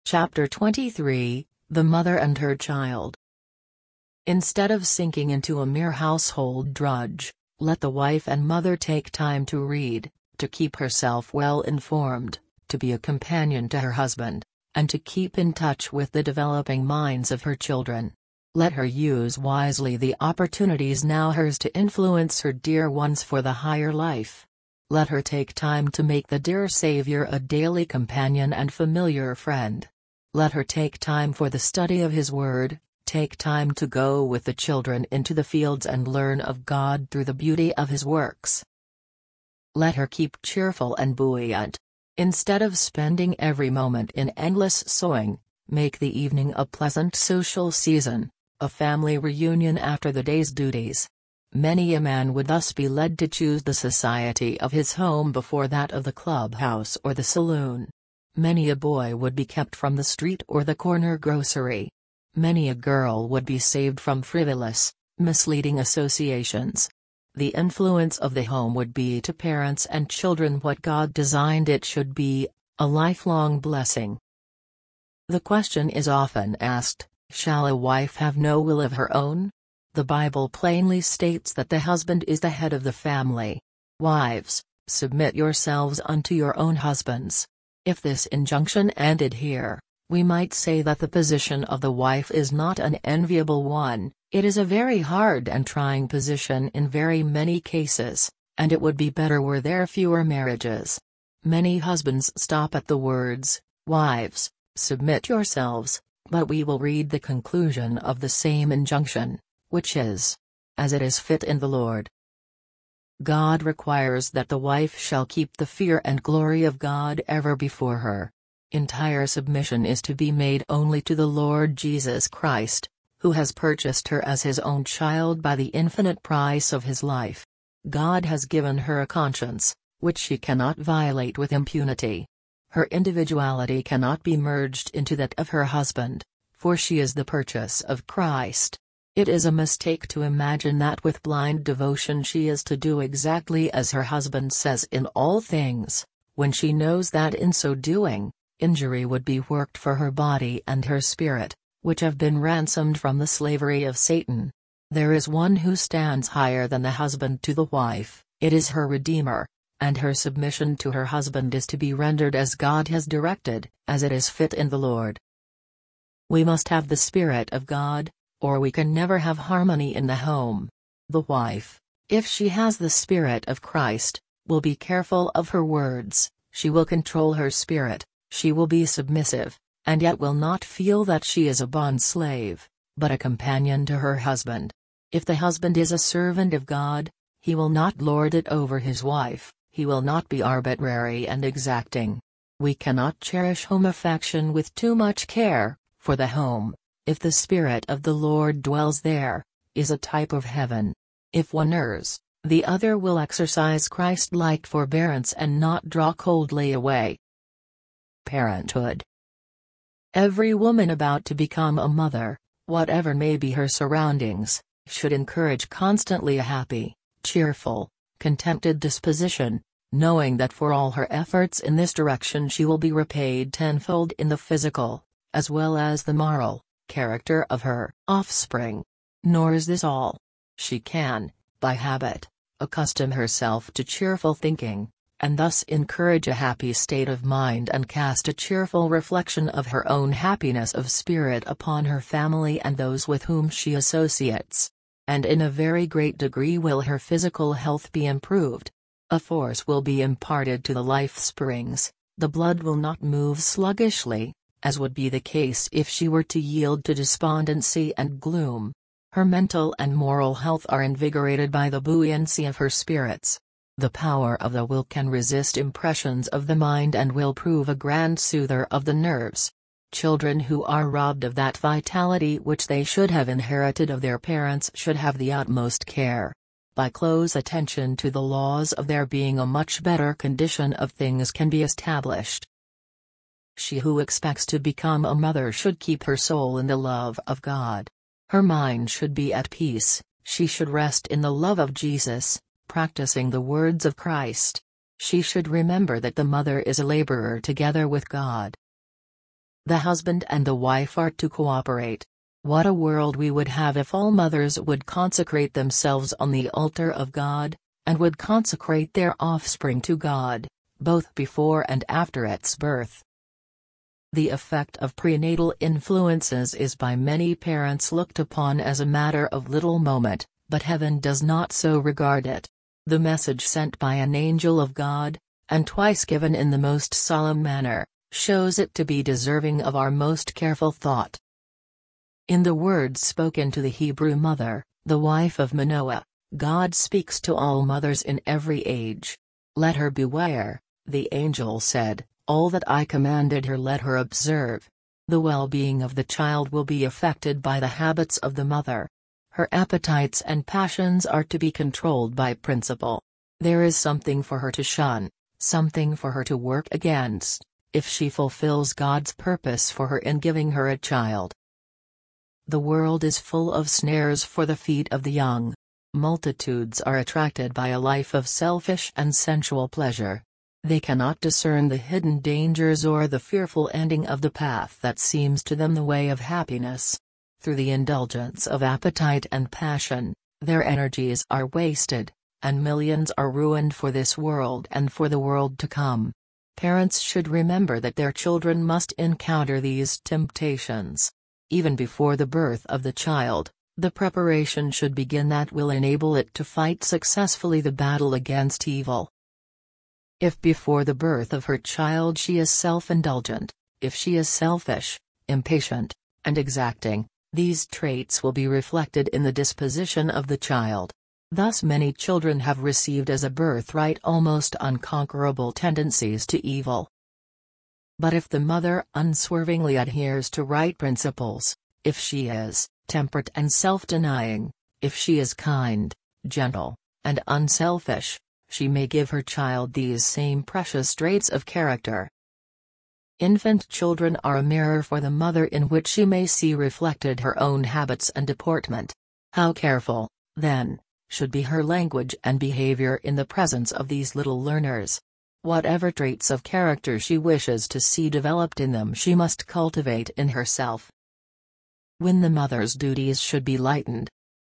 Chapter 23, The Mother and Her Child. Instead of sinking into a mere household drudge, let the wife and mother take time to read, to keep herself well informed, to be a companion to her husband, and to keep in touch with the developing minds of her children. Let her use wisely the opportunities now hers to influence her dear ones for the higher life. Let her take time to make the dear Savior a daily companion and familiar friend. Let her take time for the study of His Word, take time to go with the children into the fields and learn of God through the beauty of His works. Let her keep cheerful and buoyant. Instead of spending every moment in endless sewing, make the evening a pleasant social season, a family reunion after the day's duties. Many a man would thus be led to choose the society of his home before that of the clubhouse or the saloon. Many a boy would be kept from the street or the corner grocery. Many a girl would be saved from frivolous, misleading associations. The influence of the home would be to parents and children what God designed it should be, a lifelong blessing. The question is often asked, shall a wife have no will of her own? The Bible plainly states that the husband is the head of the family. Wives, submit yourselves unto your own husbands. If this injunction ended here, we might say that the position of the wife is not an enviable one. It is a very hard and trying position in very many cases, and it would be better were there fewer marriages. Many husbands stop at the words, "Wives, submit yourselves," but we will read the conclusion of the same injunction, which is, "As it is fit in the Lord." God requires that the wife shall keep the fear and glory of God ever before her. Entire submission is to be made only to the Lord Jesus Christ, who has purchased her as His own child by the infinite price of His life. God has given her a conscience, which she cannot violate with impunity. Her individuality cannot be merged into that of her husband, for she is the purchase of Christ. It is a mistake to imagine that with blind devotion she is to do exactly as her husband says in all things, when she knows that in so doing, injury would be worked for her body and her spirit, which have been ransomed from the slavery of Satan. There is one who stands higher than the husband to the wife, it is her Redeemer, and her submission to her husband is to be rendered as God has directed, as it is fit in the Lord. We must have the Spirit of God, or we can never have harmony in the home. The wife, if she has the Spirit of Christ, will be careful of her words, she will control her spirit, she will be submissive, and yet will not feel that she is a bond-slave, but a companion to her husband. If the husband is a servant of God, he will not lord it over his wife, he will not be arbitrary and exacting. We cannot cherish home affection with too much care, for the home, if the Spirit of the Lord dwells there, is a type of heaven. If one errs, the other will exercise Christ-like forbearance and not draw coldly away. Parenthood. Every woman about to become a mother, whatever may be her surroundings, should encourage constantly a happy, cheerful, contented disposition, knowing that for all her efforts in this direction she will be repaid tenfold in the physical, as well as the moral, character of her offspring. Nor is this all. She can, by habit, accustom herself to cheerful thinking, and thus encourage a happy state of mind and cast a cheerful reflection of her own happiness of spirit upon her family and those with whom she associates. And in a very great degree will her physical health be improved. A force will be imparted to the life springs, the blood will not move sluggishly, as would be the case if she were to yield to despondency and gloom. Her mental and moral health are invigorated by the buoyancy of her spirits. The power of the will can resist impressions of the mind and will prove a grand soother of the nerves. Children who are robbed of that vitality which they should have inherited of their parents should have the utmost care. By close attention to the laws of their being a much better condition of things can be established. She who expects to become a mother should keep her soul in the love of God. Her mind should be at peace, she should rest in the love of Jesus, practicing the words of Christ. She should remember that the mother is a laborer together with God. The husband and the wife are to cooperate. What a world we would have if all mothers would consecrate themselves on the altar of God, and would consecrate their offspring to God, both before and after its birth. The effect of prenatal influences is by many parents looked upon as a matter of little moment, but heaven does not so regard it. The message sent by an angel of God, and twice given in the most solemn manner, shows it to be deserving of our most careful thought. In the words spoken to the Hebrew mother, the wife of Manoah, God speaks to all mothers in every age. Let her beware, the angel said, all that I commanded her let her observe. The well-being of the child will be affected by the habits of the mother. Her appetites and passions are to be controlled by principle. There is something for her to shun, something for her to work against, if she fulfills God's purpose for her in giving her a child. The world is full of snares for the feet of the young. Multitudes are attracted by a life of selfish and sensual pleasure. They cannot discern the hidden dangers or the fearful ending of the path that seems to them the way of happiness. Through the indulgence of appetite and passion, their energies are wasted, and millions are ruined for this world and for the world to come. Parents should remember that their children must encounter these temptations. Even before the birth of the child, the preparation should begin that will enable it to fight successfully the battle against evil. If before the birth of her child she is self-indulgent, if she is selfish, impatient, and exacting, these traits will be reflected in the disposition of the child. Thus many children have received as a birthright almost unconquerable tendencies to evil. But if the mother unswervingly adheres to right principles, if she is temperate and self-denying, if she is kind, gentle, and unselfish, she may give her child these same precious traits of character. Infant children are a mirror for the mother in which she may see reflected her own habits and deportment. How careful, then, should be her language and behavior in the presence of these little learners. Whatever traits of character she wishes to see developed in them she must cultivate in herself. When the mother's duties should be lightened.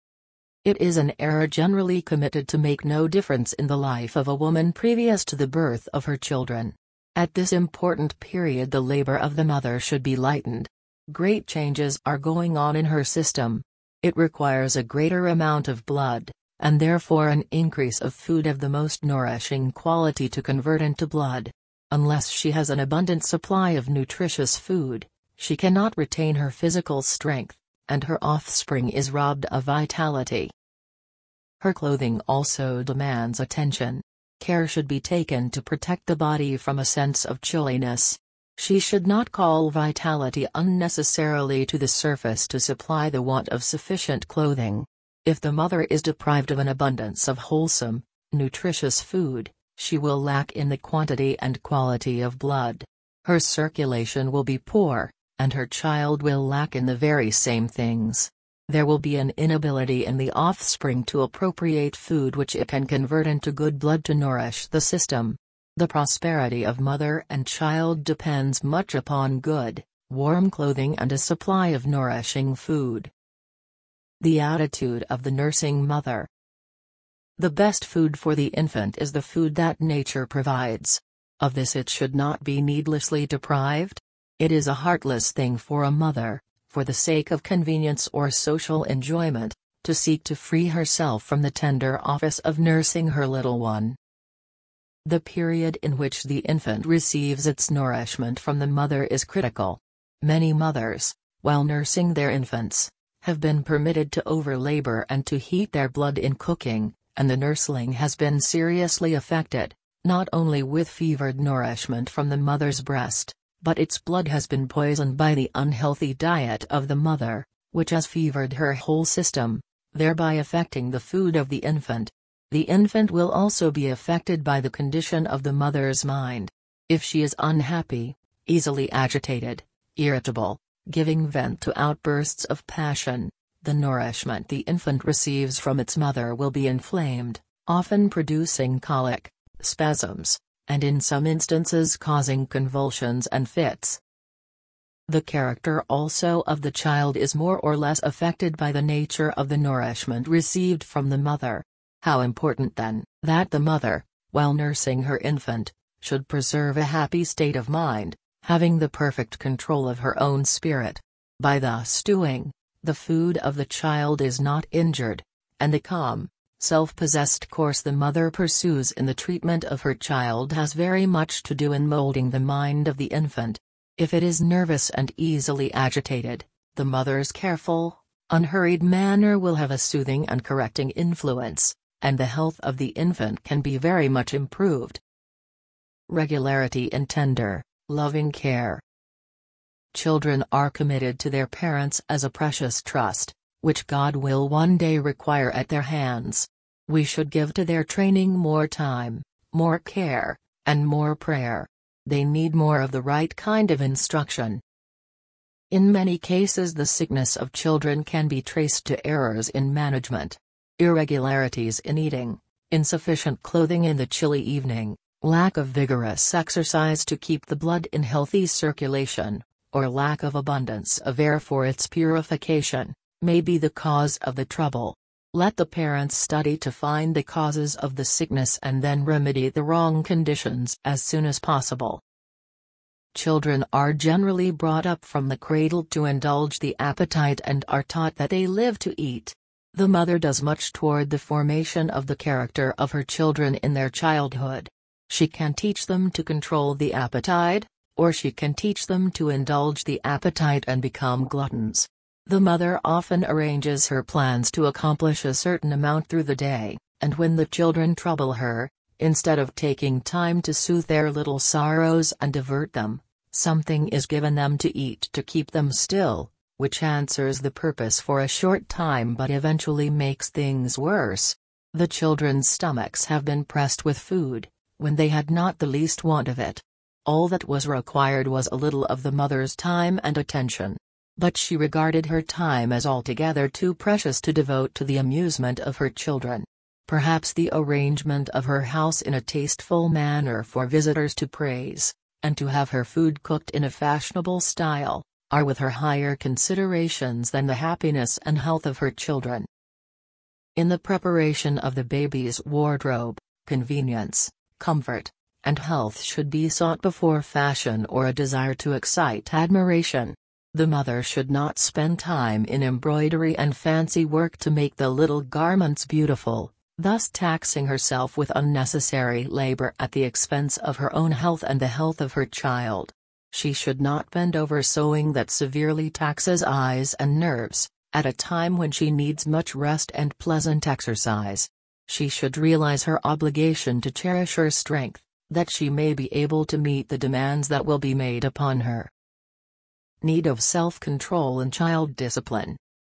It is an error generally committed to make no difference in the life of a woman previous to the birth of her children. At this important period the labor of the mother should be lightened. Great changes are going on in her system. It requires a greater amount of blood, and therefore an increase of food of the most nourishing quality to convert into blood. Unless she has an abundant supply of nutritious food, she cannot retain her physical strength, and her offspring is robbed of vitality. Her clothing also demands attention. Care should be taken to protect the body from a sense of chilliness. She should not call vitality unnecessarily to the surface to supply the want of sufficient clothing. If the mother is deprived of an abundance of wholesome, nutritious food, she will lack in the quantity and quality of blood. Her circulation will be poor, and her child will lack in the very same things. There will be an inability in the offspring to appropriate food which it can convert into good blood to nourish the system. The prosperity of mother and child depends much upon good, warm clothing and a supply of nourishing food. The attitude of the nursing mother. The best food for the infant is the food that nature provides. Of this it should not be needlessly deprived. It is a heartless thing for a mother, for the sake of convenience or social enjoyment, to seek to free herself from the tender office of nursing her little one. The period in which the infant receives its nourishment from the mother is critical. Many mothers, while nursing their infants, have been permitted to overlabor and to heat their blood in cooking, and the nursling has been seriously affected, not only with fevered nourishment from the mother's breast, but its blood has been poisoned by the unhealthy diet of the mother, which has fevered her whole system, thereby affecting the food of the infant. The infant will also be affected by the condition of the mother's mind. If she is unhappy, easily agitated, irritable, giving vent to outbursts of passion, the nourishment the infant receives from its mother will be inflamed, often producing colic, spasms, and in some instances causing convulsions and fits. The character also of the child is more or less affected by the nature of the nourishment received from the mother. How important then, that the mother, while nursing her infant, should preserve a happy state of mind, having the perfect control of her own spirit. By thus doing, the food of the child is not injured, and the calm, self-possessed course the mother pursues in the treatment of her child has very much to do in molding the mind of the infant. If it is nervous and easily agitated, the mother's careful, unhurried manner will have a soothing and correcting influence, and the health of the infant can be very much improved. Regularity in tender, loving care. Children are committed to their parents as a precious trust, which God will one day require at their hands. We should give to their training more time, more care, and more prayer. They need more of the right kind of instruction. In many cases the sickness of children can be traced to errors in management. Irregularities in eating, insufficient clothing in the chilly evening, lack of vigorous exercise to keep the blood in healthy circulation, or lack of abundance of air for its purification, may be the cause of the trouble. Let the parents study to find the causes of the sickness and then remedy the wrong conditions as soon as possible. Children are generally brought up from the cradle to indulge the appetite and are taught that they live to eat. The mother does much toward the formation of the character of her children in their childhood. She can teach them to control the appetite, or she can teach them to indulge the appetite and become gluttons. The mother often arranges her plans to accomplish a certain amount through the day, and when the children trouble her, instead of taking time to soothe their little sorrows and divert them, something is given them to eat to keep them still, which answers the purpose for a short time but eventually makes things worse. The children's stomachs have been pressed with food, when they had not the least want of it. All that was required was a little of the mother's time and attention. But she regarded her time as altogether too precious to devote to the amusement of her children. Perhaps the arrangement of her house in a tasteful manner for visitors to praise, and to have her food cooked in a fashionable style, are with her higher considerations than the happiness and health of her children. In the preparation of the baby's wardrobe, convenience, comfort, and health should be sought before fashion or a desire to excite admiration. The mother should not spend time in embroidery and fancy work to make the little garments beautiful, thus taxing herself with unnecessary labor at the expense of her own health and the health of her child. She should not bend over sewing that severely taxes eyes and nerves, at a time when she needs much rest and pleasant exercise. She should realize her obligation to cherish her strength, that she may be able to meet the demands that will be made upon her. Need of self-control and child discipline.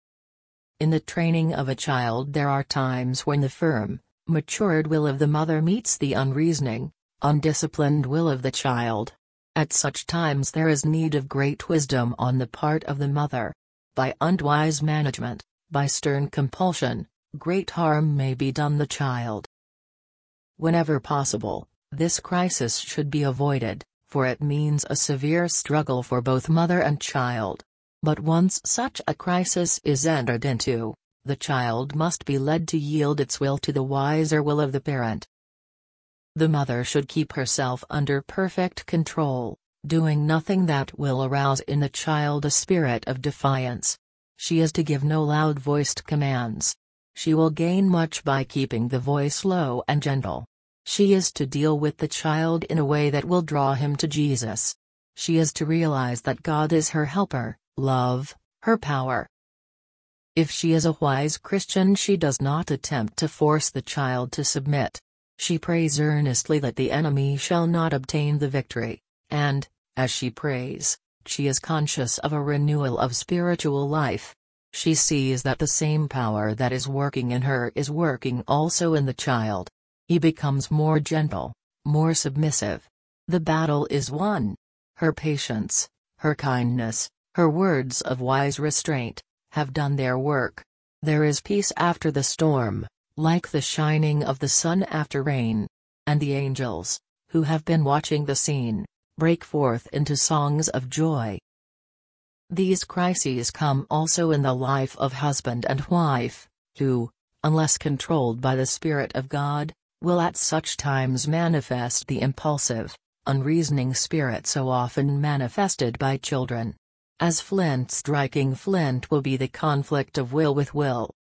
In the training of a child there are times when the firm, matured will of the mother meets the unreasoning, undisciplined will of the child. At such times there is need of great wisdom on the part of the mother. By unwise management, by stern compulsion, great harm may be done the child. Whenever possible, this crisis should be avoided, for it means a severe struggle for both mother and child. But once such a crisis is entered into, the child must be led to yield its will to the wiser will of the parent. The mother should keep herself under perfect control, doing nothing that will arouse in the child a spirit of defiance. She is to give no loud-voiced commands. She will gain much by keeping the voice low and gentle. She is to deal with the child in a way that will draw him to Jesus. She is to realize that God is her helper, love, her power. If she is a wise Christian, she does not attempt to force the child to submit. She prays earnestly that the enemy shall not obtain the victory, and, as she prays, she is conscious of a renewal of spiritual life. She sees that the same power that is working in her is working also in the child. He becomes more gentle, more submissive. The battle is won. Her patience, her kindness, her words of wise restraint, have done their work. There is peace after the storm, like the shining of the sun after rain. And the angels, who have been watching the scene, break forth into songs of joy. These crises come also in the life of husband and wife, who, unless controlled by the Spirit of God, will at such times manifest the impulsive, unreasoning spirit so often manifested by children. As flint striking flint will be the conflict of will with will.